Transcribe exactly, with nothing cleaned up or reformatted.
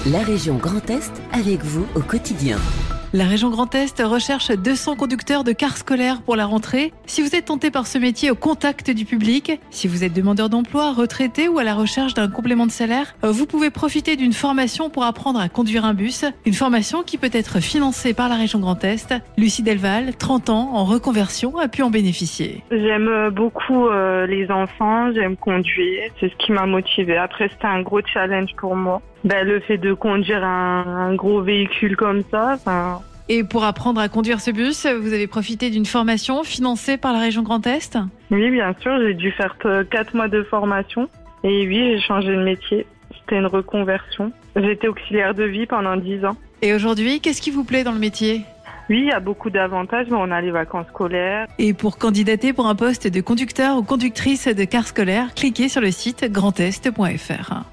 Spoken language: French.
La région Grand Est avec vous au quotidien. La région Grand Est recherche deux cents conducteurs de cars scolaires pour la rentrée. Si vous êtes tenté par ce métier au contact du public, si vous êtes demandeur d'emploi, retraité ou à la recherche d'un complément de salaire, vous pouvez profiter d'une formation pour apprendre à conduire un bus. Une formation qui peut être financée par la région Grand Est. Lucie Delval, trente ans, en reconversion, a pu en bénéficier. J'aime beaucoup euh, les enfants, j'aime conduire. C'est ce qui m'a motivée. Après, c'était un gros challenge pour moi. Ben, le fait de conduire un, un gros véhicule comme ça, enfin... Et pour apprendre à conduire ce bus, vous avez profité d'une formation financée par la région Grand Est ? Oui, bien sûr, j'ai dû faire quatre mois de formation. Et oui, j'ai changé de métier. C'était une reconversion. J'étais auxiliaire de vie pendant dix ans. Et aujourd'hui, qu'est-ce qui vous plaît dans le métier ? Oui, il y a beaucoup d'avantages, mais on a les vacances scolaires. Et pour candidater pour un poste de conducteur ou conductrice de car scolaire, cliquez sur le site grand est point f r.